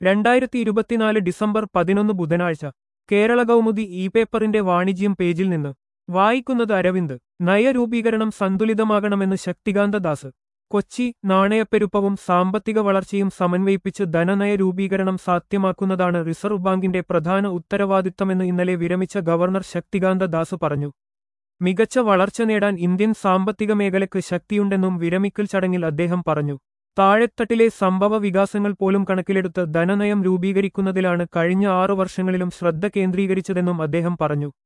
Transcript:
2024 December 11 ബുധനാഴ്ച Kerala Kaumudi E പേപ്പറിന്റെ വാണിജ്യം പേജിൽ നിന്ന് വായിക്കുന്നത് അരവിന്ദ്. നയരൂപീകരണം സന്തുലിതമാകണമെന്ന് ശക്തികാന്ത ദാസ്. കൊച്ചി. നാണയപ്പെരുപ്പവും സാമ്പത്തിക വളർച്ചയും സമന്വയിപ്പിച്ച് ധനനയ രൂപീകരണം സാധ്യമാക്കുന്നതാണ് റിസർവ് ബാങ്കിന്റെ പ്രധാന ഉത്തരവാദിത്തമെന്ന് ഇന്നലെ വിരമിച്ച ഗവർണർ ശക്തികാന്ത ദാസ് പറഞ്ഞു. മികച്ച വളർച്ച നേടാൻ ഇന്ത്യൻ സാമ്പത്തിക മേഖലയ്ക്ക് ശക്തിയുണ്ടെന്നും വിരമിക്കൽ ചടങ്ങിൽ അദ്ദേഹം പറഞ്ഞു. താഴെത്തട്ടിലെ സംഭവ വികാസങ്ങൾ പോലും കണക്കിലെടുത്ത് ധനനയം രൂപീകരിക്കുന്നതിലാണ് കഴിഞ്ഞ 6 വർഷങ്ങളിലും ശ്രദ്ധ കേന്ദ്രീകരിച്ചതെന്നും അദ്ദേഹം പറഞ്ഞു.